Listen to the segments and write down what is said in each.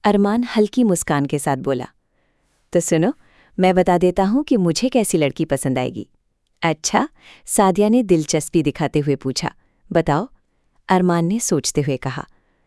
अरमान हल्की मुस्कान के साथ बोला, तो सुनो, मैं बता देता हूं कि मुझे कैसी लड़की पसंद आएगी। अच्छा, सादिया ने दिलचस्पी दिखाते हुए पूछा। बताओ, अरमान ने सोचते हुए कहा।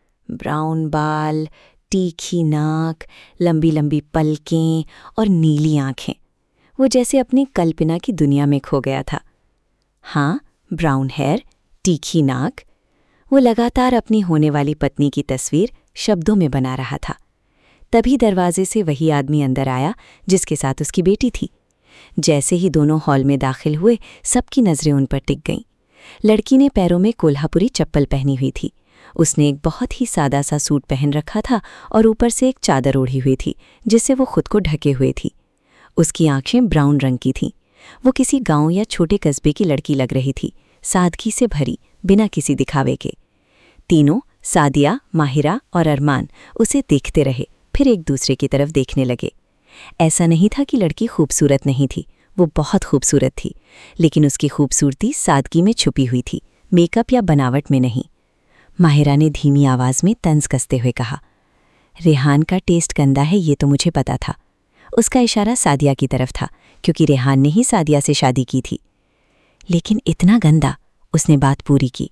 ब्राउन बाल, तीखी नाक, लंबी लंबी पलकें और नीली आंखें। वो जैसे अपनी कल्पना की दुनिया में खो गया था। हाँ, ब्राउन हेयर, तीखी नाक। वो लगातार अपनी होने वाली पत्नी की तस्वीर शब्दों में बना रहा था। तभी दरवाजे से वही आदमी अंदर आया जिसके साथ उसकी बेटी थी। जैसे ही दोनों हॉल में दाखिल हुए, सबकी नज़रें उन पर टिक गईं। लड़की ने पैरों में कोल्हापुरी चप्पल पहनी हुई थी। उसने एक बहुत ही सादा सा सूट पहन रखा था और ऊपर से एक चादर ओढ़ी हुई थी जिससे वो खुद को ढके हुए थी। उसकी आंखें ब्राउन रंग की थीं। वो किसी गांव या छोटे कस्बे की लड़की लग रही थी, सादगी से भरी, बिना किसी दिखावे के। तीनों, सादिया, माहिरा और अरमान, उसे देखते रहे, फिर एक दूसरे की तरफ देखने लगे। ऐसा नहीं था कि लड़की खूबसूरत नहीं थी, वो बहुत खूबसूरत थी, लेकिन उसकी खूबसूरती सादगी में छुपी हुई थी, मेकअप या बनावट में नहीं। माहिरा ने धीमी आवाज़ में तंज कसते हुए कहा, रेहान का टेस्ट गंदा है, ये तो मुझे पता था। उसका इशारा सादिया की तरफ था, क्योंकि रेहान ने ही सादिया से शादी की थी। लेकिन इतना गंदा, उसने बात पूरी की।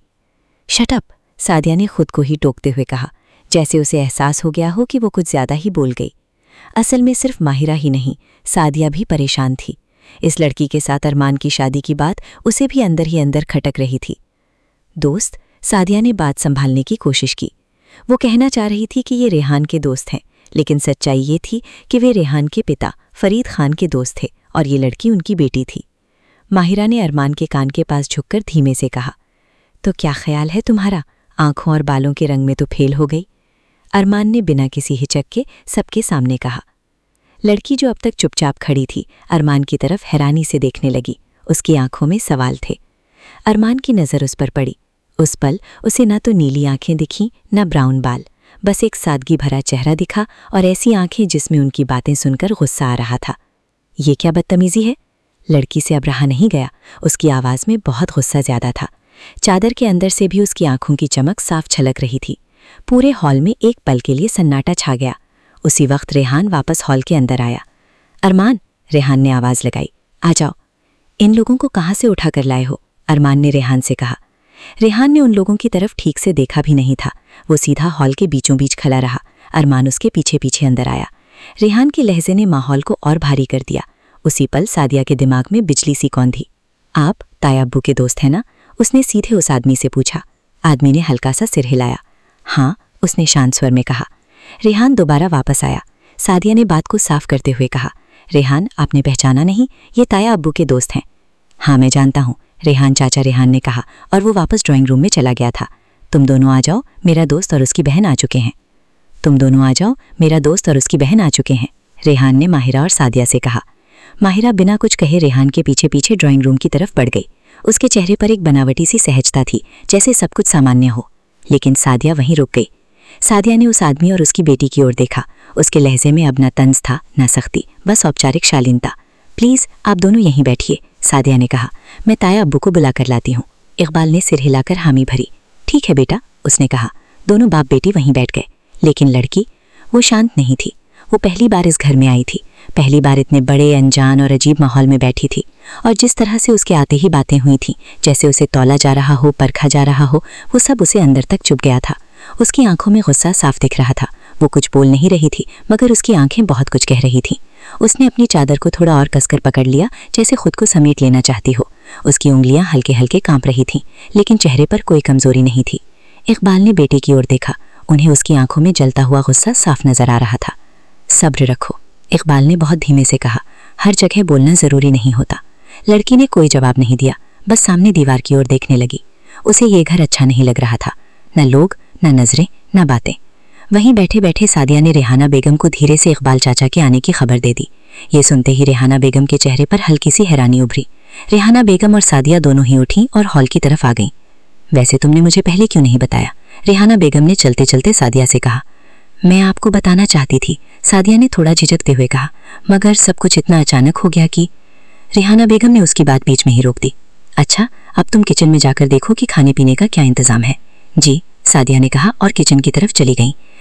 शट अप, सादिया ने खुद को ही टोकते हुए कहा, जैसे उसे एहसास हो गया हो कि वो कुछ ज्यादा ही बोल गई। असल में सिर्फ माहिरा ही नहीं, सादिया भी परेशान थी। इस लड़की के साथ अरमान की शादी की बात उसे भी अंदर ही अंदर खटक रही थी। दोस्त, सादिया ने बात संभालने की कोशिश की। वो कहना चाह रही थी कि ये रेहान के दोस्त हैं, लेकिन सच्चाई ये थी कि वे रेहान के पिता फरीद खान के दोस्त थे और ये लड़की उनकी बेटी थी। माहिरा ने अरमान के कान के पास झुककर धीमे से कहा, तो क्या ख्याल है तुम्हारा? आंखों और बालों के रंग में तो फेल हो गई। अरमान ने बिना किसी हिचक के सबके सामने कहा। लड़की जो अब तक चुपचाप खड़ी थी, अरमान की तरफ हैरानी से देखने लगी। उसकी आंखों में सवाल थे। अरमान की नज़र उस पर पड़ी। उस पल उसे न तो नीली आंखें दिखीं, न ब्राउन बाल, बस एक सादगी भरा चेहरा दिखा और ऐसी आंखें जिसमें उनकी बातें सुनकर गुस्सा आ रहा था। ये क्या बदतमीजी है? लड़की से अब रहा नहीं गया। उसकी आवाज़ में बहुत गुस्सा ज्यादा था। चादर के अंदर से भी उसकी आंखों की चमक साफ छलक रही थी। पूरे हॉल में एक पल के लिए सन्नाटा छा गया। उसी वक्त रेहान वापस हॉल के अंदर आया। अरमान, रेहान ने आवाज़ लगाई, आ जाओ। इन लोगों को कहाँ से उठा कर लाए हो? अरमान ने रेहान से कहा। रेहान ने उन लोगों की तरफ ठीक से देखा भी नहीं था। वो सीधा हॉल के बीचों बीच खड़ा रहा। अरमान उसके पीछे पीछे अंदर आया। रेहान के लहजे ने माहौल को और भारी कर दिया। उसी पल सादिया के दिमाग में बिजली सी कौंधी। आप ताया अब्बू के दोस्त हैं ना? उसने सीधे उस आदमी से पूछा। आदमी ने हल्का सा सिर हिलाया। हाँ, उसने शांत स्वर में कहा। रेहान दोबारा वापस आया। सादिया ने बात को साफ करते हुए कहा, रेहान, आपने पहचाना नहीं? ये ताया अब्बू के दोस्त हैं। हाँ, मैं जानता हूँ, रेहान चाचा, रेहान ने कहा और वो वापस ड्राइंग रूम में चला गया था। तुम दोनों आ जाओ, मेरा दोस्त और उसकी बहन आ चुके हैं। तुम दोनों आ जाओ, मेरा दोस्त और उसकी बहन आ चुके हैं, रेहान ने माहिरा और सादिया से कहा। माहिरा बिना कुछ कहे रेहान के पीछे पीछे ड्राइंग रूम की तरफ बढ़ गई। उसके चेहरे पर एक बनावटी सी सहजता थी, जैसे सब कुछ सामान्य हो। लेकिन सादिया वहीं रुक गई। सादिया ने उस आदमी और उसकी बेटी की ओर देखा। उसके लहजे में अब न तंज था न सख्ती, बस औपचारिक शालीनता। प्लीज़ आप दोनों यहीं बैठिए, सादिया ने कहा। मैं ताया अब्बू को बुला कर लाती हूँ। इकबाल ने सिर हिलाकर हामी भरी। ठीक है बेटा, उसने कहा। दोनों बाप बेटी वहीं बैठ गए। लेकिन लड़की, वो शांत नहीं थी। वो पहली बार इस घर में आई थी, पहली बार इतने बड़े, अनजान और अजीब माहौल में बैठी थी। और जिस तरह से उसके आते ही बातें हुई थीं, जैसे उसे तौला जा रहा हो, परखा जा रहा हो, वो सब उसे अंदर तक चुभ गया था। उसकी आंखों में गुस्सा साफ दिख रहा था। वो कुछ बोल नहीं रही थी, मगर उसकी आंखें बहुत कुछ कह रही थीं। उसने अपनी चादर को थोड़ा और कसकर पकड़ लिया, जैसे खुद को समेट लेना चाहती हो। उसकी उंगलियां हल्के हल्के कांप रही थीं, लेकिन चेहरे पर कोई कमजोरी नहीं थी। इकबाल ने बेटे की ओर देखा। उन्हें उसकी आंखों में जलता हुआ गुस्सा साफ नजर आ रहा था। सब्र रखो, इकबाल ने बहुत धीमे से कहा। हर जगह बोलना जरूरी नहीं होता। लड़की ने कोई जवाब नहीं दिया, बस सामने दीवार की ओर देखने लगी। उसे ये घर अच्छा नहीं लग रहा था, न लोग, न नजरें, न बातें। वहीं बैठे बैठे सादिया ने रेहाना बेगम को धीरे से इकबाल चाचा के आने की खबर दे दी। ये सुनते ही रेहाना बेगम के चेहरे पर हल्की सी हैरानी उभरी। रेहाना बेगम और सादिया दोनों ही उठीं और हॉल की तरफ आ गईं। वैसे तुमने मुझे पहले क्यों नहीं बताया? रेहाना बेगम ने चलते चलते सादिया से कहा। मैं आपको बताना चाहती थी, सादिया ने थोड़ा झिझकते हुए कहा, मगर सब कुछ इतना अचानक हो गया कि। रेहाना बेगम ने उसकी बात बीच में ही रोक दी। अच्छा, अब तुम किचन में जाकर देखो कि खाने पीने का क्या इंतजाम है। जी, सादिया ने कहा और किचन की तरफ चली गईं।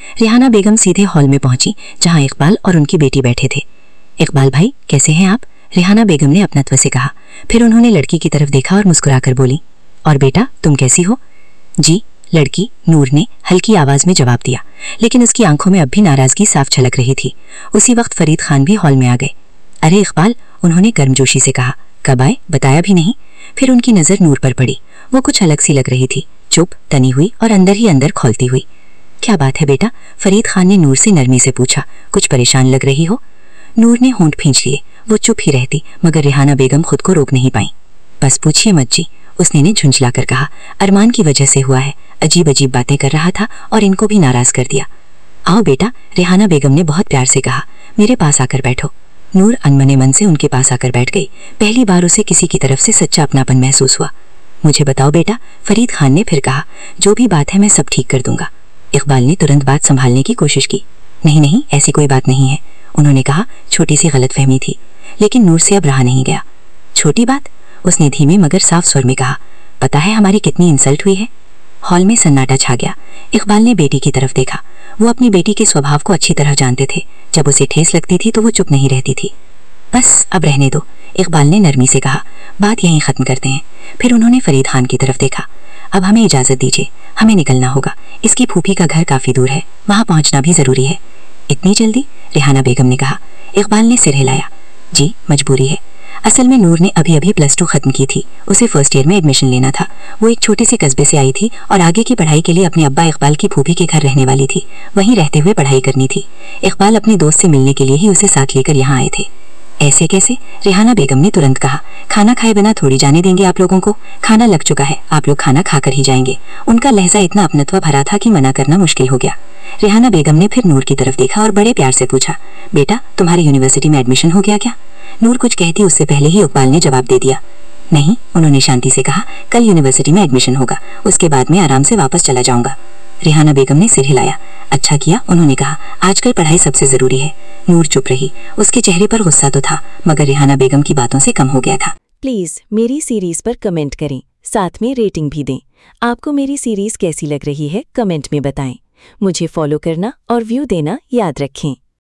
रेहाना बेगम सीधे हॉल में पहुंची जहां इकबाल और उनकी बेटी बैठे थे। इकबाल भाई कैसे हैं आप? रेहाना बेगम ने अपनत्व से कहा। फिर उन्होंने लड़की की तरफ देखा और मुस्कुराकर बोली, और बेटा तुम कैसी हो? जी, लड़की नूर ने हल्की आवाज में जवाब दिया, लेकिन उसकी आंखों में अब भी नाराजगी साफ झलक रही थी। उसी वक्त फरीद खान भी हॉल में आ गए। अरे इकबाल, उन्होंने गर्मजोशी से कहा, कब आए, बताया भी नहीं। फिर उनकी नजर नूर पर पड़ी। वो कुछ अलग सी लग रही थी, चुप, तनी हुई और अंदर ही अंदर खौलती हुई। क्या बात है बेटा? फरीद खान ने नूर से नरमी से पूछा। कुछ परेशान लग रही हो? नूर ने होंठ खींच लिए। वो चुप ही रहती, मगर रेहाना बेगम खुद को रोक नहीं पाई। बस पूछिए मत जी, उसने ने झुंझलाकर कहा। अरमान की वजह से हुआ है, अजीब अजीब बातें कर रहा था और इनको भी नाराज कर दिया। आओ बेटा, रेहाना बेगम ने बहुत प्यार से कहा, मेरे पास आकर बैठो। नूर अनमने मन से उनके पास आकर बैठ गई। पहली बार उसे किसी की तरफ से सच्चा अपनापन महसूस हुआ। मुझे बताओ बेटा, फरीद खान ने फिर कहा, जो भी बात है मैं सब ठीक कर दूंगा। इकबाल ने तुरंत बात संभालने की कोशिश की। नहीं नहीं, ऐसी कोई बात नहीं है, उन्होंने कहा। छोटी सी गलतफहमी थी। लेकिन नूर से अब रहा नहीं गया। छोटी बात? उसने धीमे मगर साफ स्वर में कहा। पता है हमारी कितनी इंसल्ट हुई है? हॉल में सन्नाटा छा गया। इकबाल ने बेटी की तरफ देखा। वो अपनी बेटी के स्वभाव को अच्छी तरह जानते थे। जब उसे ठेस लगती थी तो वो चुप नहीं रहती थी। बस अब रहने दो, इकबाल ने नरमी से कहा। बात यहीं खत्म करते हैं। फिर उन्होंने फरीद खान की तरफ देखा। अब हमें इजाजत दीजिए, हमें निकलना होगा। इसकी फूफी का घर काफी दूर है, वहां पहुंचना भी जरूरी है। इतनी जल्दी? रेहाना बेगम ने कहा। इकबाल ने सिर हिलाया। जी, मजबूरी है। असल में नूर ने अभी अभी +2 खत्म की थी। उसे फर्स्ट ईयर में एडमिशन लेना था। वो एक छोटे से कस्बे से आई थी और आगे की पढ़ाई के लिए अपने अब्बा इकबाल की फूफी के घर रहने वाली थी। वहीं रहते हुए पढ़ाई करनी थी। इकबाल अपने दोस्त से मिलने के लिए ही उसे साथ लेकर यहाँ आए थे। ऐसे कैसे? रेहाना बेगम ने तुरंत कहा। खाना खाए बिना थोड़ी जाने देंगे आप लोगों को। खाना लग चुका है, आप लोग खाना खाकर ही जाएंगे। उनका लहजा इतना अपनत्व भरा था कि मना करना मुश्किल हो गया। रेहाना बेगम ने फिर नूर की तरफ देखा और बड़े प्यार से पूछा, बेटा तुम्हारी यूनिवर्सिटी में एडमिशन हो गया क्या? नूर कुछ कहती उससे पहले ही इकबाल ने जवाब दे दिया। नहीं, उन्होंने शांति से कहा, कल यूनिवर्सिटी में एडमिशन होगा, उसके बाद मैं आराम से वापस चला जाऊंगा। रेहाना बेगम ने सिर हिलाया। अच्छा किया, उन्होंने कहा, आजकल पढ़ाई सबसे जरूरी है। नूर चुप रही। उसके चेहरे पर गुस्सा तो था, मगर रेहाना बेगम की बातों से कम हो गया था। प्लीज मेरी सीरीज पर कमेंट करें, साथ में रेटिंग भी दें। आपको मेरी सीरीज कैसी लग रही है कमेंट में बताएं। मुझे फॉलो करना और व्यू देना याद रखें।